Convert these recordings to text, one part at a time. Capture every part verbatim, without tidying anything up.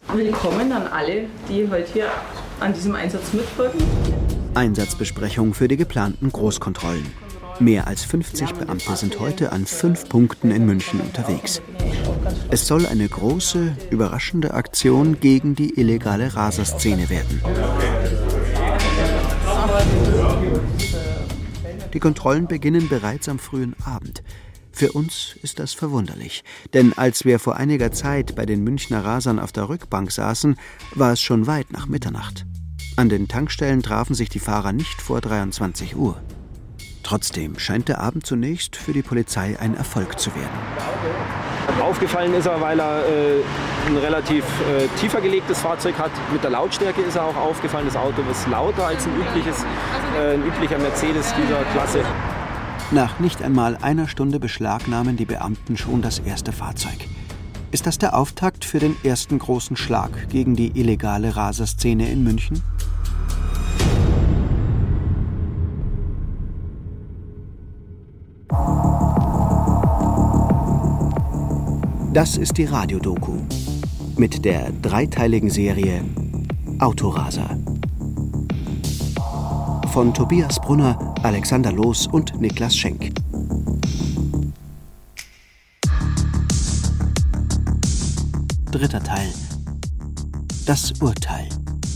Willkommen an alle, die heute hier an diesem Einsatz mitwirken. Einsatzbesprechung für die geplanten Großkontrollen. Mehr als fünfzig Beamte sind heute an fünf Punkten in München unterwegs. Es soll eine große, überraschende Aktion gegen die illegale Raserszene werden. Die Kontrollen beginnen bereits am frühen Abend. Für uns ist das verwunderlich, denn als wir vor einiger Zeit bei den Münchner Rasern auf der Rückbank saßen, war es schon weit nach Mitternacht. An den Tankstellen trafen sich die Fahrer nicht vor dreiundzwanzig Uhr. Trotzdem scheint der Abend zunächst für die Polizei ein Erfolg zu werden. Aufgefallen ist er, weil er äh, ein relativ äh, tiefer gelegtes Fahrzeug hat. Mit der Lautstärke ist er auch aufgefallen. Das Auto ist lauter als ein, übliches, äh, ein üblicher Mercedes dieser Klasse. Nach nicht einmal einer Stunde beschlagnahmen die Beamten schon das erste Fahrzeug. Ist das der Auftakt für den ersten großen Schlag gegen die illegale Raserszene in München? Das ist die Radiodoku mit der dreiteiligen Serie Autoraser. Von Tobias Brunner, Alexander Loos und Niklas Schenk. Dritter Teil. Das Urteil.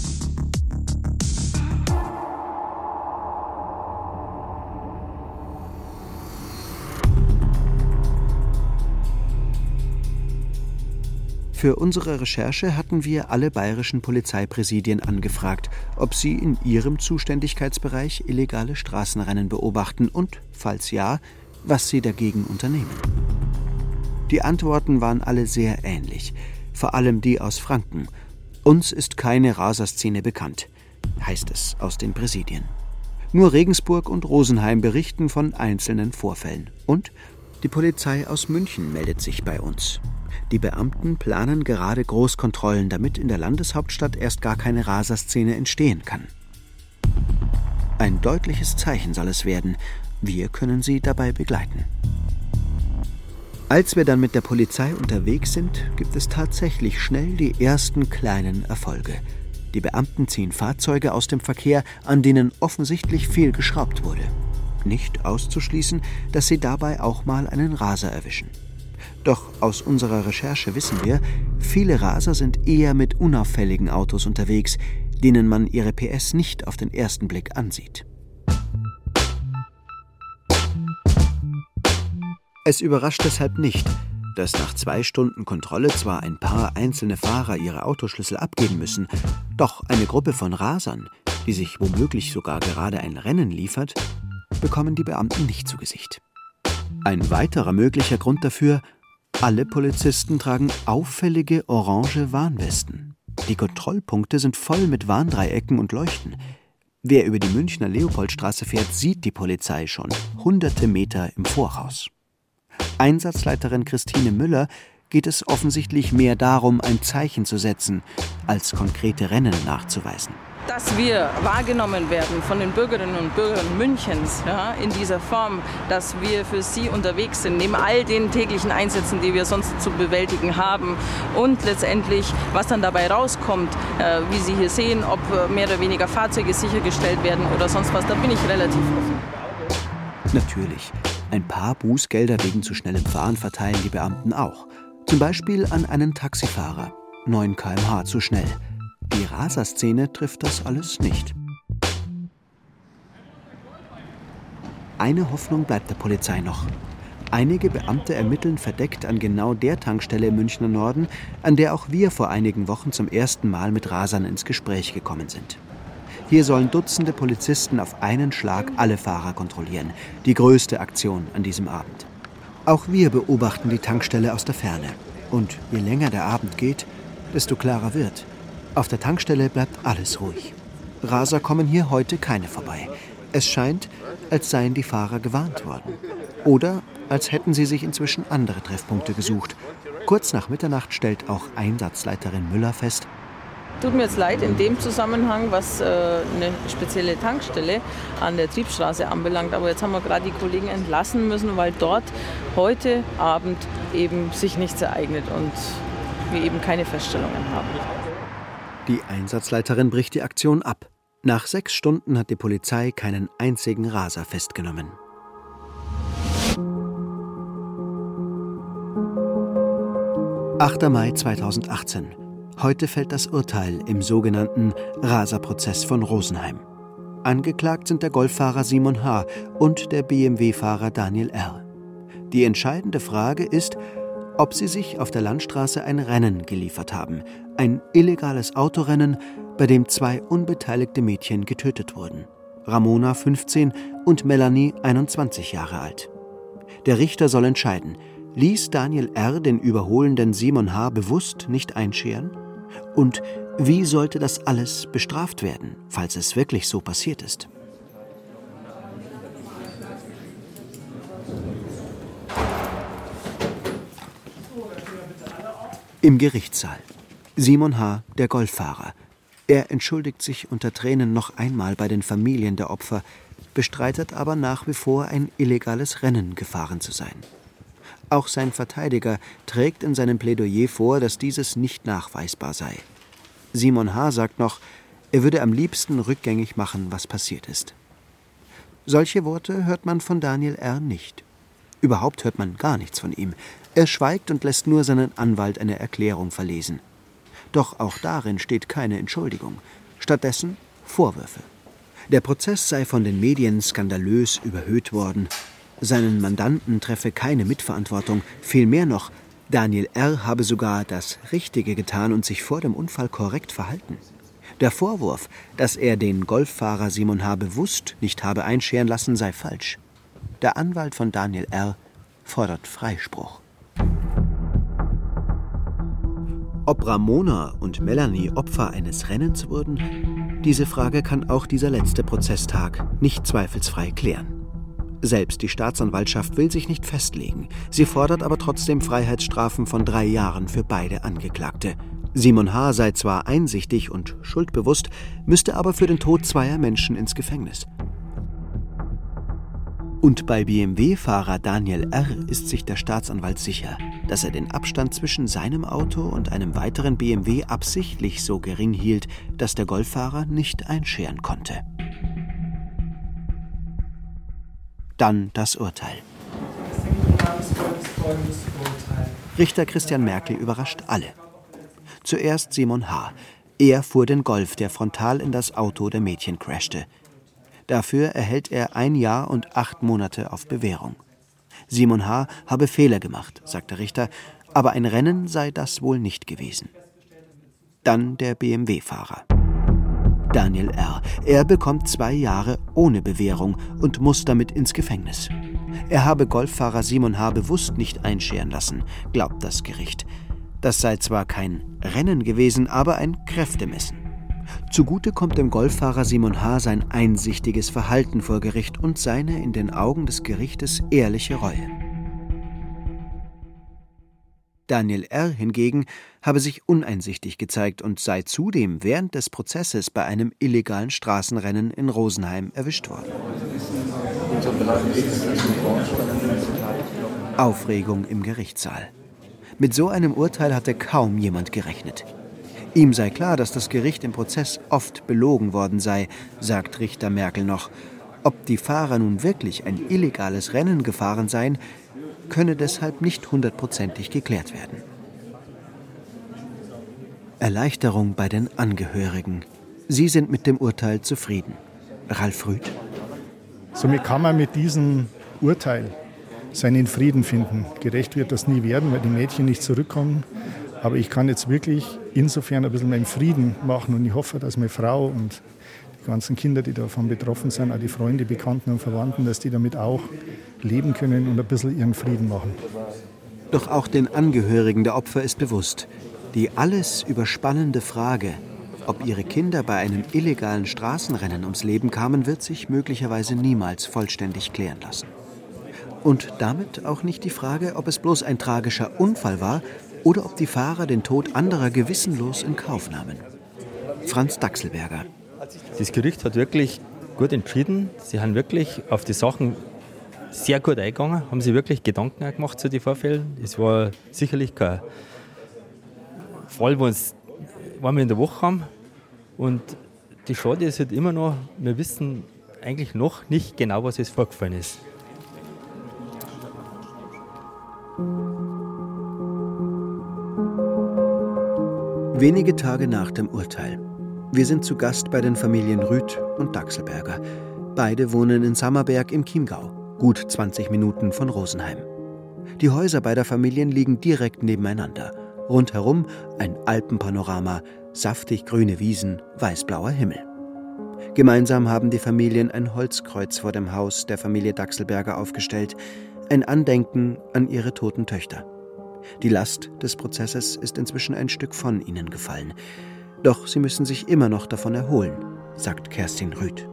Für unsere Recherche hatten wir alle bayerischen Polizeipräsidien angefragt, ob sie in ihrem Zuständigkeitsbereich illegale Straßenrennen beobachten und, falls ja, was sie dagegen unternehmen. Die Antworten waren alle sehr ähnlich, vor allem die aus Franken. Uns ist keine Raserszene bekannt, heißt es aus den Präsidien. Nur Regensburg und Rosenheim berichten von einzelnen Vorfällen. Und die Polizei aus München meldet sich bei uns. Die Beamten planen gerade Großkontrollen, damit in der Landeshauptstadt erst gar keine Raserszene entstehen kann. Ein deutliches Zeichen soll es werden. Wir können sie dabei begleiten. Als wir dann mit der Polizei unterwegs sind, gibt es tatsächlich schnell die ersten kleinen Erfolge. Die Beamten ziehen Fahrzeuge aus dem Verkehr, an denen offensichtlich viel geschraubt wurde. Nicht auszuschließen, dass sie dabei auch mal einen Raser erwischen. Doch aus unserer Recherche wissen wir, viele Raser sind eher mit unauffälligen Autos unterwegs, denen man ihre P S nicht auf den ersten Blick ansieht. Es überrascht deshalb nicht, dass nach zwei Stunden Kontrolle zwar ein paar einzelne Fahrer ihre Autoschlüssel abgeben müssen, doch eine Gruppe von Rasern, die sich womöglich sogar gerade ein Rennen liefert, bekommen die Beamten nicht zu Gesicht. Ein weiterer möglicher Grund dafür: alle Polizisten tragen auffällige orange Warnwesten. Die Kontrollpunkte sind voll mit Warndreiecken und Leuchten. Wer über die Münchner Leopoldstraße fährt, sieht die Polizei schon hunderte Meter im Voraus. Einsatzleiterin Christine Müller geht es offensichtlich mehr darum, ein Zeichen zu setzen, als konkrete Rennen nachzuweisen. Dass wir wahrgenommen werden von den Bürgerinnen und Bürgern Münchens, ja, in dieser Form, dass wir für sie unterwegs sind, neben all den täglichen Einsätzen, die wir sonst zu bewältigen haben, und letztendlich, was dann dabei rauskommt, äh, wie Sie hier sehen, ob mehr oder weniger Fahrzeuge sichergestellt werden oder sonst was, da bin ich relativ offen. Natürlich, ein paar Bußgelder wegen zu schnellem Fahren verteilen die Beamten auch. Zum Beispiel an einen Taxifahrer, neun Kilometer pro Stunde zu schnell. Die Raserszene trifft das alles nicht. Eine Hoffnung bleibt der Polizei noch. Einige Beamte ermitteln verdeckt an genau der Tankstelle im Münchner Norden, an der auch wir vor einigen Wochen zum ersten Mal mit Rasern ins Gespräch gekommen sind. Hier sollen Dutzende Polizisten auf einen Schlag alle Fahrer kontrollieren. Die größte Aktion an diesem Abend. Auch wir beobachten die Tankstelle aus der Ferne. Und je länger der Abend geht, desto klarer wird: auf der Tankstelle bleibt alles ruhig. Raser kommen hier heute keine vorbei. Es scheint, als seien die Fahrer gewarnt worden. Oder als hätten sie sich inzwischen andere Treffpunkte gesucht. Kurz nach Mitternacht stellt auch Einsatzleiterin Müller fest: Tut mir jetzt leid in dem Zusammenhang, was äh, eine spezielle Tankstelle an der Triebstraße anbelangt. Aber jetzt haben wir gerade die Kollegen entlassen müssen, weil dort heute Abend eben sich nichts ereignet. Und wir eben keine Feststellungen haben. Die Einsatzleiterin bricht die Aktion ab. Nach sechs Stunden hat die Polizei keinen einzigen Raser festgenommen. achter Mai zweitausendachtzehn. Heute fällt das Urteil im sogenannten Raserprozess von Rosenheim. Angeklagt sind der Golffahrer Simon H. und der B M W-Fahrer Daniel R. Die entscheidende Frage ist, ob sie sich auf der Landstraße ein Rennen geliefert haben. Ein illegales Autorennen, bei dem zwei unbeteiligte Mädchen getötet wurden. Ramona, fünfzehn, und Melanie, einundzwanzig Jahre alt. Der Richter soll entscheiden, ließ Daniel R. den überholenden Simon H. bewusst nicht einscheren? Und wie sollte das alles bestraft werden, falls es wirklich so passiert ist? Im Gerichtssaal. Simon H., der Golffahrer. Er entschuldigt sich unter Tränen noch einmal bei den Familien der Opfer, bestreitet aber nach wie vor, ein illegales Rennen gefahren zu sein. Auch sein Verteidiger trägt in seinem Plädoyer vor, dass dieses nicht nachweisbar sei. Simon H. sagt noch, er würde am liebsten rückgängig machen, was passiert ist. Solche Worte hört man von Daniel R. nicht. Überhaupt hört man gar nichts von ihm. Er schweigt und lässt nur seinen Anwalt eine Erklärung verlesen. Doch auch darin steht keine Entschuldigung. Stattdessen Vorwürfe. Der Prozess sei von den Medien skandalös überhöht worden. Seinen Mandanten treffe keine Mitverantwortung. Vielmehr noch, Daniel R. habe sogar das Richtige getan und sich vor dem Unfall korrekt verhalten. Der Vorwurf, dass er den Golffahrer Simon H. bewusst nicht habe einscheren lassen, sei falsch. Der Anwalt von Daniel R. fordert Freispruch. Ob Ramona und Melanie Opfer eines Rennens wurden, diese Frage kann auch dieser letzte Prozesstag nicht zweifelsfrei klären. Selbst die Staatsanwaltschaft will sich nicht festlegen. Sie fordert aber trotzdem Freiheitsstrafen von drei Jahren für beide Angeklagte. Simon H. sei zwar einsichtig und schuldbewusst, müsste aber für den Tod zweier Menschen ins Gefängnis. Und bei B M W-Fahrer Daniel R. ist sich der Staatsanwalt sicher, dass er den Abstand zwischen seinem Auto und einem weiteren B M W absichtlich so gering hielt, dass der Golffahrer nicht einscheren konnte. Dann das Urteil. Richter Christian Merkel überrascht alle. Zuerst Simon H. Er fuhr den Golf, der frontal in das Auto der Mädchen crashte. Dafür erhält er ein Jahr und acht Monate auf Bewährung. Simon H. habe Fehler gemacht, sagt der Richter, aber ein Rennen sei das wohl nicht gewesen. Dann der B M W-Fahrer. Daniel R. Er bekommt zwei Jahre ohne Bewährung und muss damit ins Gefängnis. Er habe Golffahrer Simon H. bewusst nicht einscheren lassen, glaubt das Gericht. Das sei zwar kein Rennen gewesen, aber ein Kräftemessen. Zugute kommt dem Golffahrer Simon H. sein einsichtiges Verhalten vor Gericht und seine in den Augen des Gerichtes ehrliche Reue. Daniel R. hingegen habe sich uneinsichtig gezeigt und sei zudem während des Prozesses bei einem illegalen Straßenrennen in Rosenheim erwischt worden. Aufregung im Gerichtssaal. Mit so einem Urteil hatte kaum jemand gerechnet. Ihm sei klar, dass das Gericht im Prozess oft belogen worden sei, sagt Richter Merkel noch. Ob die Fahrer nun wirklich ein illegales Rennen gefahren seien, könne deshalb nicht hundertprozentig geklärt werden. Erleichterung bei den Angehörigen. Sie sind mit dem Urteil zufrieden. Ralf Rüth. Somit kann man mit diesem Urteil seinen Frieden finden. Gerecht wird das nie werden, weil die Mädchen nicht zurückkommen. Aber ich kann jetzt wirklich insofern ein bisschen meinen Frieden machen und ich hoffe, dass meine Frau und die ganzen Kinder, die davon betroffen sind, auch die Freunde, Bekannten und Verwandten, dass die damit auch leben können und ein bisschen ihren Frieden machen. Doch auch den Angehörigen der Opfer ist bewusst, die alles überspannende Frage, ob ihre Kinder bei einem illegalen Straßenrennen ums Leben kamen, wird sich möglicherweise niemals vollständig klären lassen. Und damit auch nicht die Frage, ob es bloß ein tragischer Unfall war oder ob die Fahrer den Tod anderer gewissenlos in Kauf nahmen. Franz Dachselberger. Das Gericht hat wirklich gut entschieden. Sie haben wirklich auf die Sachen sehr gut eingegangen, haben sich wirklich Gedanken gemacht zu den Vorfällen. Es war sicherlich kein Fall, wo uns einmal in der Woche haben. Und die Schade ist halt immer noch, wir wissen eigentlich noch nicht genau, was jetzt vorgefallen ist. Wenige Tage nach dem Urteil. Wir sind zu Gast bei den Familien Rüth und Dachselberger. Beide wohnen in Sammerberg im Chiemgau, gut zwanzig Minuten von Rosenheim. Die Häuser beider Familien liegen direkt nebeneinander. Rundherum ein Alpenpanorama, saftig grüne Wiesen, weißblauer Himmel. Gemeinsam haben die Familien ein Holzkreuz vor dem Haus der Familie Dachselberger aufgestellt, ein Andenken an ihre toten Töchter. Die Last des Prozesses ist inzwischen ein Stück von ihnen gefallen. Doch sie müssen sich immer noch davon erholen, sagt Kerstin Rüth.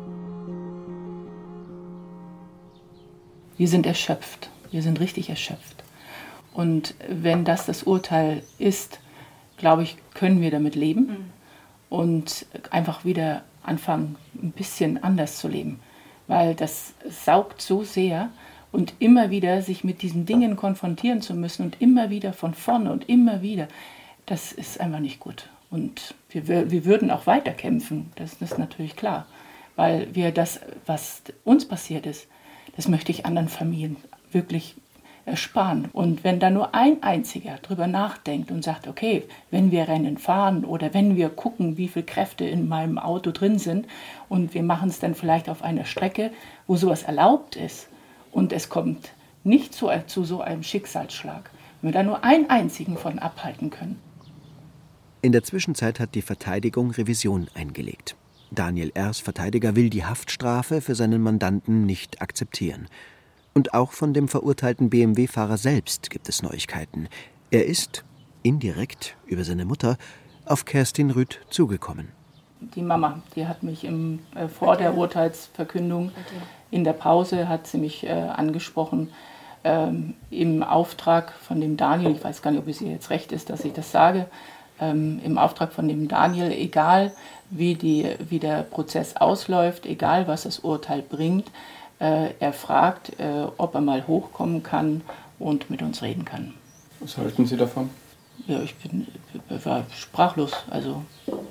Wir sind erschöpft. Wir sind richtig erschöpft. Und wenn das das Urteil ist, glaube ich, können wir damit leben und einfach wieder anfangen, ein bisschen anders zu leben. Weil das saugt so sehr und immer wieder sich mit diesen Dingen konfrontieren zu müssen und immer wieder von vorne und immer wieder, das ist einfach nicht gut. Und wir, wir würden auch weiterkämpfen, das ist natürlich klar. Weil wir das, was uns passiert ist, das möchte ich anderen Familien wirklich ersparen. Und wenn da nur ein einziger drüber nachdenkt und sagt, okay, wenn wir Rennen fahren oder wenn wir gucken, wie viele Kräfte in meinem Auto drin sind und wir machen es dann vielleicht auf einer Strecke, wo sowas erlaubt ist und es kommt nicht zu, zu so einem Schicksalsschlag, wenn wir da nur einen einzigen von abhalten können. In der Zwischenzeit hat die Verteidigung Revision eingelegt. Daniel R.'s Verteidiger will die Haftstrafe für seinen Mandanten nicht akzeptieren. Und auch von dem verurteilten B M W-Fahrer selbst gibt es Neuigkeiten. Er ist, indirekt über seine Mutter, auf Kerstin Rüth zugekommen. Die Mama, die hat mich im, äh, vor der Urteilsverkündung in der Pause hat sie mich äh, angesprochen, ähm, im Auftrag von dem Daniel, ich weiß gar nicht, ob es ihr jetzt recht ist, dass ich das sage, ähm, im Auftrag von dem Daniel, egal wie, die, wie der Prozess ausläuft, egal was das Urteil bringt, äh, er fragt, äh, ob er mal hochkommen kann und mit uns reden kann. Was halten Sie davon? Ja, ich bin war sprachlos, also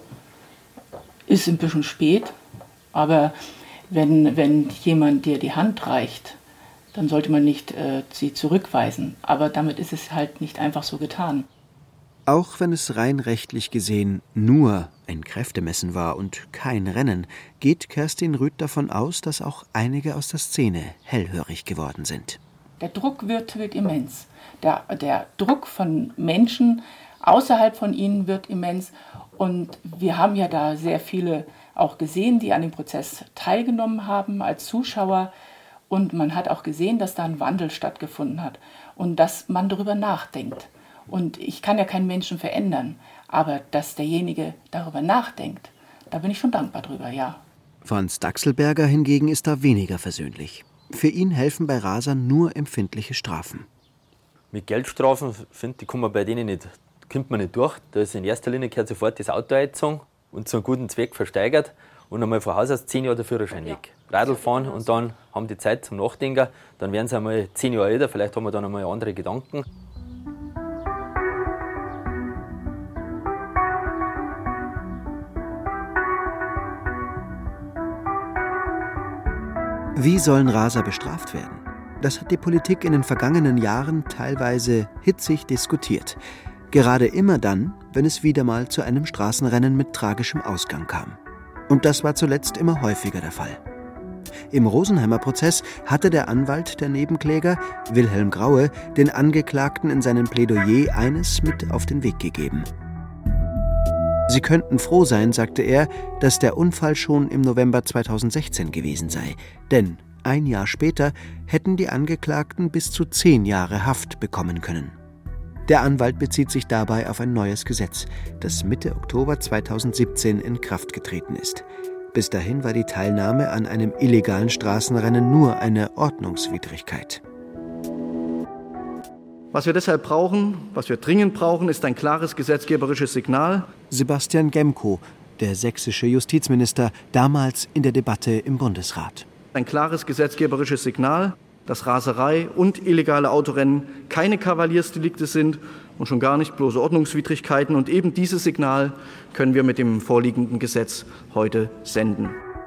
ist ein bisschen spät, aber wenn, wenn jemand dir die Hand reicht, dann sollte man nicht äh, sie zurückweisen. Aber damit ist es halt nicht einfach so getan. Auch wenn es rein rechtlich gesehen nur ein Kräftemessen war und kein Rennen, geht Kerstin Rüth davon aus, dass auch einige aus der Szene hellhörig geworden sind. Der Druck wird, wird immens. Der, der Druck von Menschen außerhalb von ihnen wird immens. Und wir haben ja da sehr viele auch gesehen, die an dem Prozess teilgenommen haben als Zuschauer. Und man hat auch gesehen, dass da ein Wandel stattgefunden hat und dass man darüber nachdenkt. Und ich kann ja keinen Menschen verändern, aber dass derjenige darüber nachdenkt, da bin ich schon dankbar drüber, ja. Franz Dachselberger hingegen ist da weniger versöhnlich. Für ihn helfen bei Rasern nur empfindliche Strafen. Mit Geldstrafen, finde ich, kommt man bei denen nicht, kommt man nicht durch. Da ist in erster Linie gehört sofort das Auto eingezogen und zu einem guten Zweck versteigert und einmal von Haus aus zehn Jahre der Führerschein weg. Radl fahren und dann haben die Zeit zum Nachdenken, dann werden sie einmal zehn Jahre älter, vielleicht haben wir dann einmal andere Gedanken. Wie sollen Raser bestraft werden? Das hat die Politik in den vergangenen Jahren teilweise hitzig diskutiert. Gerade immer dann, wenn es wieder mal zu einem Straßenrennen mit tragischem Ausgang kam. Und das war zuletzt immer häufiger der Fall. Im Rosenheimer Prozess hatte der Anwalt der Nebenkläger, Wilhelm Graue, den Angeklagten in seinem Plädoyer eines mit auf den Weg gegeben. Sie könnten froh sein, sagte er, dass der Unfall schon im November zweitausendsechzehn gewesen sei. Denn ein Jahr später hätten die Angeklagten bis zu zehn Jahre Haft bekommen können. Der Anwalt bezieht sich dabei auf ein neues Gesetz, das Mitte Oktober zweitausendsiebzehn in Kraft getreten ist. Bis dahin war die Teilnahme an einem illegalen Straßenrennen nur eine Ordnungswidrigkeit. Was wir deshalb brauchen, was wir dringend brauchen, ist ein klares gesetzgeberisches Signal. Sebastian Gemko, der sächsische Justizminister, damals in der Debatte im Bundesrat. Ein klares gesetzgeberisches Signal, dass Raserei und illegale Autorennen keine Kavaliersdelikte sind und schon gar nicht bloße Ordnungswidrigkeiten. Und eben dieses Signal können wir mit dem vorliegenden Gesetz heute senden.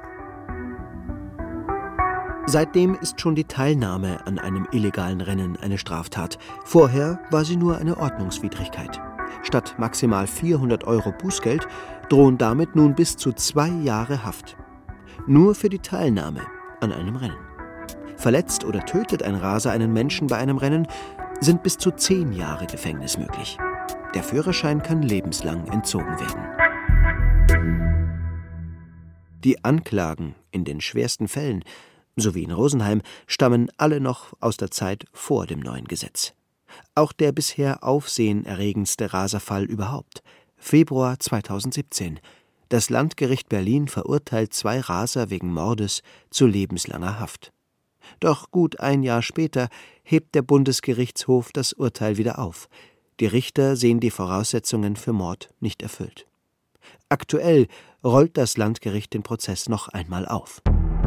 Seitdem ist schon die Teilnahme an einem illegalen Rennen eine Straftat. Vorher war sie nur eine Ordnungswidrigkeit. Statt maximal vierhundert Euro Bußgeld drohen damit nun bis zu zwei Jahre Haft. Nur für die Teilnahme an einem Rennen. Verletzt oder tötet ein Raser einen Menschen bei einem Rennen, sind bis zu zehn Jahre Gefängnis möglich. Der Führerschein kann lebenslang entzogen werden. Die Anklagen in den schwersten Fällen, so wie in Rosenheim, stammen alle noch aus der Zeit vor dem neuen Gesetz. Auch der bisher aufsehenerregendste Raserfall überhaupt. Februar zweitausendsiebzehn. Das Landgericht Berlin verurteilt zwei Raser wegen Mordes zu lebenslanger Haft. Doch gut ein Jahr später hebt der Bundesgerichtshof das Urteil wieder auf. Die Richter sehen die Voraussetzungen für Mord nicht erfüllt. Aktuell rollt das Landgericht den Prozess noch einmal auf.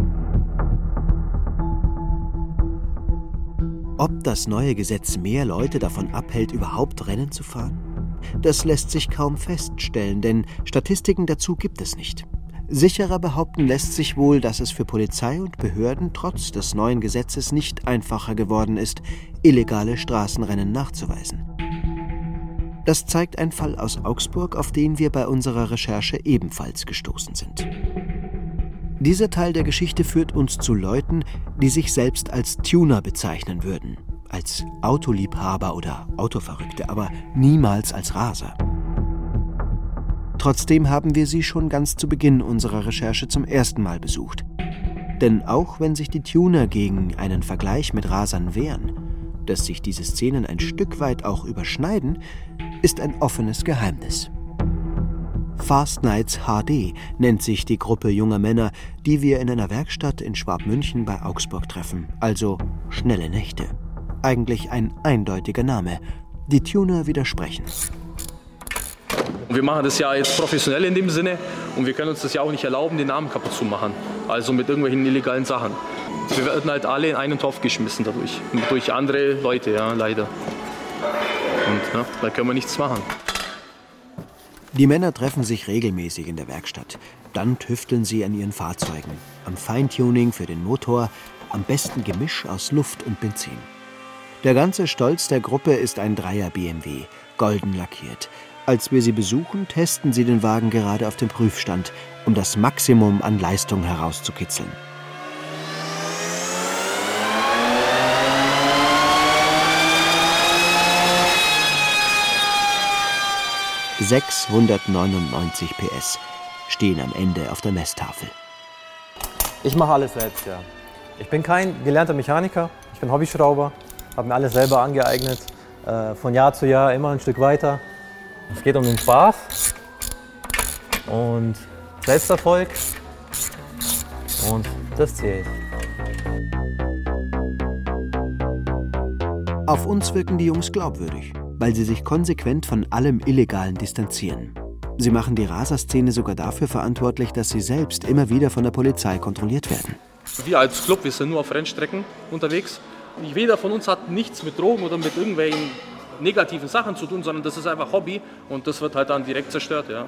Ob das neue Gesetz mehr Leute davon abhält, überhaupt Rennen zu fahren? Das lässt sich kaum feststellen, denn Statistiken dazu gibt es nicht. Sicherer behaupten lässt sich wohl, dass es für Polizei und Behörden trotz des neuen Gesetzes nicht einfacher geworden ist, illegale Straßenrennen nachzuweisen. Das zeigt ein Fall aus Augsburg, auf den wir bei unserer Recherche ebenfalls gestoßen sind. Dieser Teil der Geschichte führt uns zu Leuten, die sich selbst als Tuner bezeichnen würden, als Autoliebhaber oder Autoverrückte, aber niemals als Raser. Trotzdem haben wir sie schon ganz zu Beginn unserer Recherche zum ersten Mal besucht. Denn auch wenn sich die Tuner gegen einen Vergleich mit Rasern wehren, dass sich diese Szenen ein Stück weit auch überschneiden, ist ein offenes Geheimnis. Fast Nights H D nennt sich die Gruppe junger Männer, die wir in einer Werkstatt in Schwabmünchen bei Augsburg treffen, also Schnelle Nächte. Eigentlich ein eindeutiger Name. Die Tuner widersprechen. Wir machen das ja jetzt professionell in dem Sinne und wir können uns das ja auch nicht erlauben, den Namen kaputt zu machen. Also mit irgendwelchen illegalen Sachen. Wir werden halt alle in einen Topf geschmissen dadurch. Durch andere Leute, ja, leider. Und ja, da können wir nichts machen. Die Männer treffen sich regelmäßig in der Werkstatt. Dann tüfteln sie an ihren Fahrzeugen. Am Feintuning für den Motor, am besten Gemisch aus Luft und Benzin. Der ganze Stolz der Gruppe ist ein Dreier B M W, golden lackiert. Als wir sie besuchen, testen sie den Wagen gerade auf dem Prüfstand, um das Maximum an Leistung herauszukitzeln. sechshundertneunundneunzig P S stehen am Ende auf der Messtafel. Ich mache alles selbst, ja. Ich bin kein gelernter Mechaniker, ich bin Hobbyschrauber, habe mir alles selber angeeignet, äh, von Jahr zu Jahr immer ein Stück weiter. Es geht um den Spaß und Selbsterfolg und das zählt. Auf uns wirken die Jungs glaubwürdig, weil sie sich konsequent von allem Illegalen distanzieren. Sie machen die Raserszene sogar dafür verantwortlich, dass sie selbst immer wieder von der Polizei kontrolliert werden. Wir als Club, wir sind nur auf Rennstrecken unterwegs. Jeder von uns hat nichts mit Drogen oder mit irgendwelchen negativen Sachen zu tun, sondern das ist einfach Hobby und das wird halt dann direkt zerstört, ja.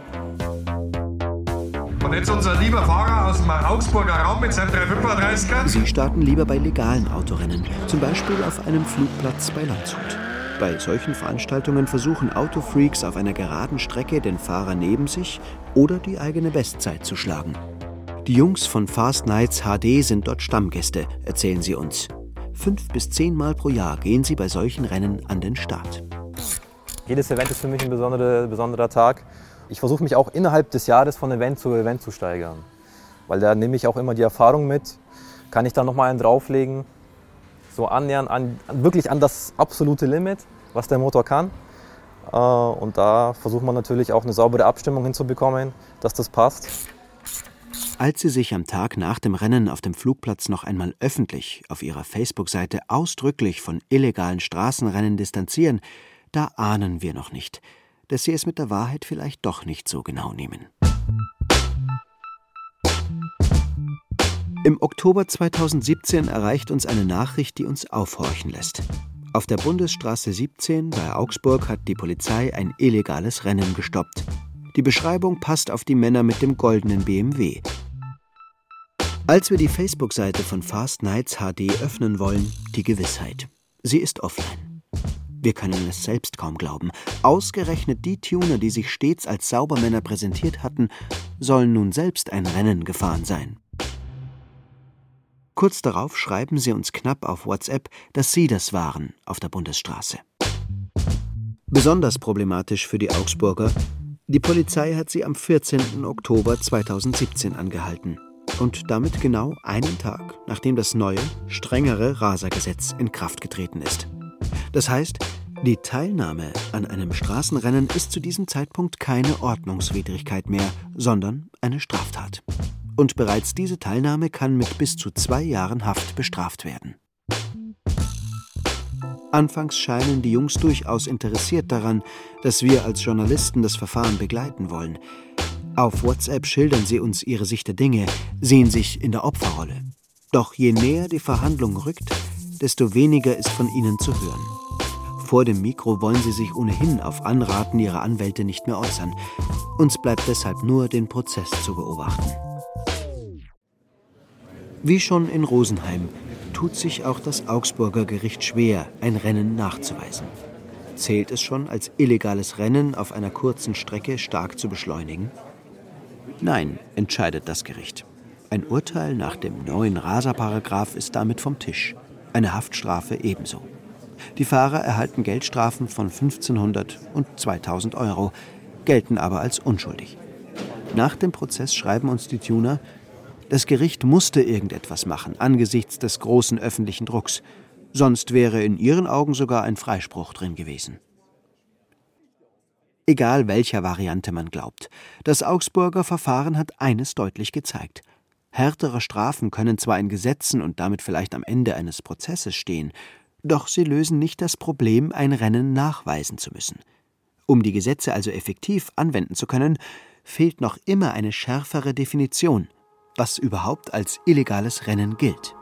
Und jetzt unser lieber Fahrer aus dem Augsburger Raum mit seinem dreihundertfünfunddreißiger. Sie starten lieber bei legalen Autorennen, zum Beispiel auf einem Flugplatz bei Landshut. Bei solchen Veranstaltungen versuchen Autofreaks auf einer geraden Strecke den Fahrer neben sich oder die eigene Bestzeit zu schlagen. Die Jungs von Fast Nights H D sind dort Stammgäste, erzählen sie uns. Fünf bis zehnmal pro Jahr gehen sie bei solchen Rennen an den Start. Jedes Event ist für mich ein besonderer, besonderer Tag. Ich versuche mich auch innerhalb des Jahres von Event zu Event zu steigern. Weil da nehme ich auch immer die Erfahrung mit. Kann ich da nochmal einen drauflegen, so annähern an, wirklich an das absolute Limit, was der Motor kann. Und da versucht man natürlich auch eine saubere Abstimmung hinzubekommen, dass das passt. Als sie sich am Tag nach dem Rennen auf dem Flugplatz noch einmal öffentlich auf ihrer Facebook-Seite ausdrücklich von illegalen Straßenrennen distanzieren, da ahnen wir noch nicht, dass sie es mit der Wahrheit vielleicht doch nicht so genau nehmen. Im Oktober zweitausendsiebzehn erreicht uns eine Nachricht, die uns aufhorchen lässt. Auf der Bundesstraße siebzehn bei Augsburg hat die Polizei ein illegales Rennen gestoppt. Die Beschreibung passt auf die Männer mit dem goldenen B M W. Als wir die Facebook-Seite von Fast Nights H D öffnen wollen, die Gewissheit. Sie ist offline. Wir können es selbst kaum glauben. Ausgerechnet die Tuner, die sich stets als Saubermänner präsentiert hatten, sollen nun selbst ein Rennen gefahren sein. Kurz darauf schreiben sie uns knapp auf WhatsApp, dass sie das waren auf der Bundesstraße. Besonders problematisch für die Augsburger: Die Polizei hat sie am vierzehnten Oktober zweitausendsiebzehn angehalten. Und damit genau einen Tag, nachdem das neue, strengere Rasergesetz in Kraft getreten ist. Das heißt, die Teilnahme an einem Straßenrennen ist zu diesem Zeitpunkt keine Ordnungswidrigkeit mehr, sondern eine Straftat. Und bereits diese Teilnahme kann mit bis zu zwei Jahren Haft bestraft werden. Anfangs scheinen die Jungs durchaus interessiert daran, dass wir als Journalisten das Verfahren begleiten wollen. Auf WhatsApp schildern sie uns ihre Sicht der Dinge, sehen sich in der Opferrolle. Doch je näher die Verhandlung rückt, desto weniger ist von ihnen zu hören. Vor dem Mikro wollen sie sich ohnehin auf Anraten ihrer Anwälte nicht mehr äußern. Uns bleibt deshalb nur, den Prozess zu beobachten. Wie schon in Rosenheim tut sich auch das Augsburger Gericht schwer, ein Rennen nachzuweisen. Zählt es schon als illegales Rennen auf einer kurzen Strecke stark zu beschleunigen? Nein, entscheidet das Gericht. Ein Urteil nach dem neuen Raserparagraf ist damit vom Tisch. Eine Haftstrafe ebenso. Die Fahrer erhalten Geldstrafen von fünfzehnhundert und zweitausend Euro, gelten aber als unschuldig. Nach dem Prozess schreiben uns die Tuner: Das Gericht musste irgendetwas machen angesichts des großen öffentlichen Drucks. Sonst wäre in ihren Augen sogar ein Freispruch drin gewesen. Egal welcher Variante man glaubt, das Augsburger Verfahren hat eines deutlich gezeigt: Härtere Strafen können zwar in Gesetzen und damit vielleicht am Ende eines Prozesses stehen, doch sie lösen nicht das Problem, ein Rennen nachweisen zu müssen. Um die Gesetze also effektiv anwenden zu können, fehlt noch immer eine schärfere Definition, was überhaupt als illegales Rennen gilt.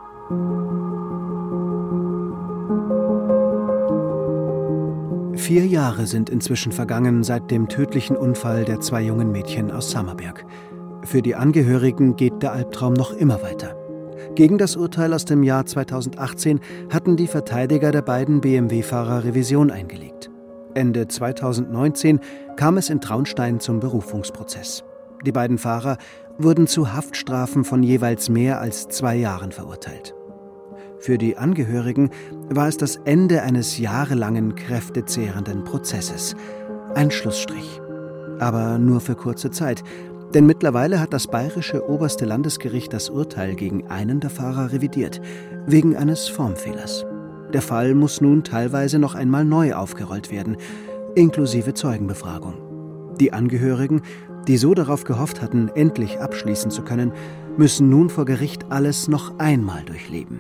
Vier Jahre sind inzwischen vergangen seit dem tödlichen Unfall der zwei jungen Mädchen aus Sammerberg. Für die Angehörigen geht der Albtraum noch immer weiter. Gegen das Urteil aus dem Jahr zweitausendachtzehn hatten die Verteidiger der beiden B M W-Fahrer Revision eingelegt. Ende zweitausendneunzehn kam es in Traunstein zum Berufungsprozess. Die beiden Fahrer wurden zu Haftstrafen von jeweils mehr als zwei Jahren verurteilt. Für die Angehörigen war es das Ende eines jahrelangen, kräftezehrenden Prozesses. Ein Schlussstrich. Aber nur für kurze Zeit. Denn mittlerweile hat das bayerische oberste Landesgericht das Urteil gegen einen der Fahrer revidiert, wegen eines Formfehlers. Der Fall muss nun teilweise noch einmal neu aufgerollt werden, inklusive Zeugenbefragung. Die Angehörigen, die so darauf gehofft hatten, endlich abschließen zu können, müssen nun vor Gericht alles noch einmal durchleben.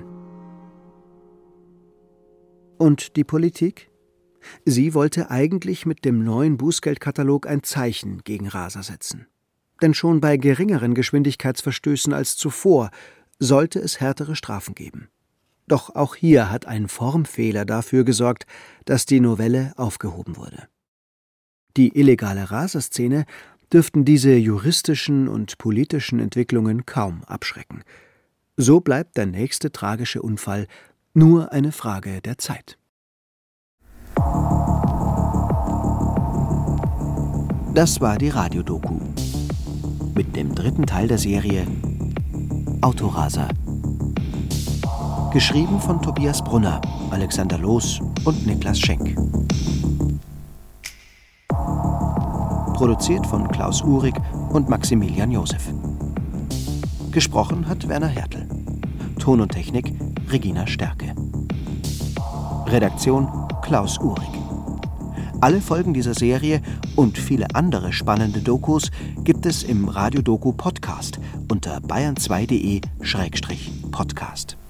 Und die Politik? Sie wollte eigentlich mit dem neuen Bußgeldkatalog ein Zeichen gegen Raser setzen. Denn schon bei geringeren Geschwindigkeitsverstößen als zuvor sollte es härtere Strafen geben. Doch auch hier hat ein Formfehler dafür gesorgt, dass die Novelle aufgehoben wurde. Die illegale Raserszene dürften diese juristischen und politischen Entwicklungen kaum abschrecken. So bleibt der nächste tragische Unfall nur eine Frage der Zeit. Das war die Radiodoku mit dem dritten Teil der Serie Autoraser. Geschrieben von Tobias Brunner, Alexander Loos und Niklas Schenk. Produziert von Klaus Uhrig und Maximilian Josef. Gesprochen hat Werner Hertel. Ton und Technik Regina Stärke. Redaktion Klaus Uhrig. Alle Folgen dieser Serie und viele andere spannende Dokus gibt es im Radiodoku-Podcast unter bayern zwei punkt de Schrägstrich Podcast.